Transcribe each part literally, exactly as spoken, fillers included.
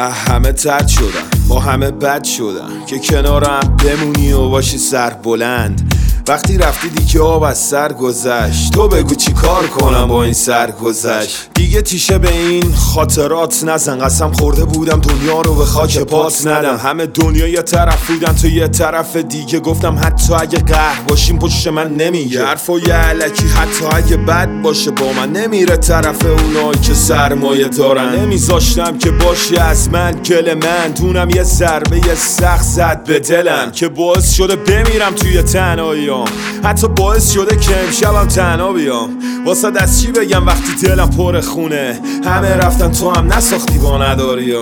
همه ترد شدن، با همه بد شدن که کنارم بمونی و باشی سر بلند. وقتی رفتی دیگه آب از سر گذشت، تو بگو چی کار کنم با این سر گذشت. دیگه تیشه به این خاطرات نزن، قسم خورده بودم دنیا رو به خاک پات ندم. همه دنیا یه طرف بودن تو یه طرف دیگه، گفتم حتی اگه قهر باشیم پشت من نمیگه حرفای علکی، حتی اگه بد باشه با من نمیره طرف اونایی که سرمایه دارن. نمیذاشتم که باشی از من گل من، دونم یه ضربه یه سخت زد به دلم که باعث شده بمیرم توی تنهایی، حتی باعث شده که امشبم تنها بیام. واسه دست چی بگم وقتی دلم پر خونه، همه رفتن تو هم نساختی با نداری.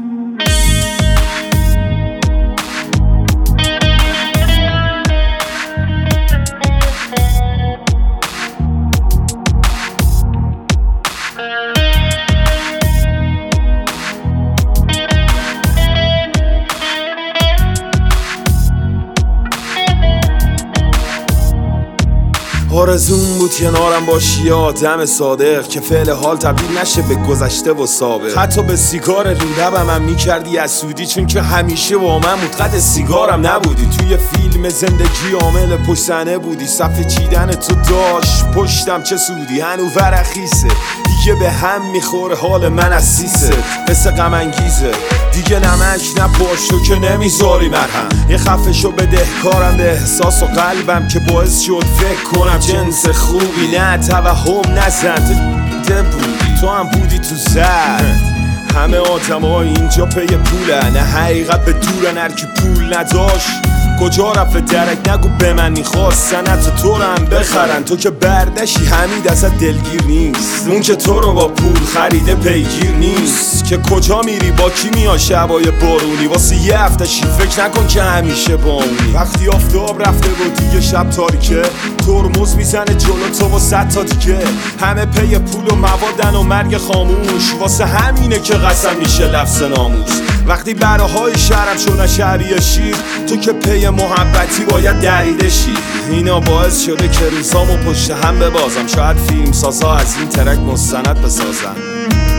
آرزون بود کنارم باشی یه آدم صادق که فعل حال تبدیل نشه به گذشته و سابق. حتی به سیگار ریدبم هم میکردی حسودی، چون که همیشه با من بود قد سیگارم نبودی. توی فیلم زندگی عامل پشت صحنه بودی، صفحه چیدن تو داشت پشتم چه سودی. هنو ورخیسه دیگه به هم میخوره حال من از سیسه، مثل غم انگیزه دیگه نمک نپاش تو که نمیذاری مرهم. یه خفه شو بدهکارم به احساس و قلبم که باعث شد فکر کنم جنس خوبی. نه توهم نزن تو بودی، تو هم بودی تو زد. همه آدم ها اینجا پی پوله، نه حقیقت به دورن هر کی پول نداشت کجا رفت درک نگو به من میخواستن حتی تو رو هم بخرن. تو که بردشی حمید ازت دلگیر نیست، اون که تو رو با پول خریده پیگیر نیست. که کجا میری با کی میای شبای بارونی، واسه یه هفته شی فکر نکن که همیشه با اونی. وقتی آفتاب رفته و دیگه شب تاریکه، ترمز میزنه جلو تو و صد تا دیگه. همه پی پول و موادن و مرگ خاموش، واسه همینه که قسم میشه لفظ ناموس. وقتی براهای شهرم شدن شهری شیر، تو که پی محبتی باید دریده شی. اینا باعث شده که روزامو پشت هم ببازم، شاید فیلم سازا از این ترک مستند بسازن.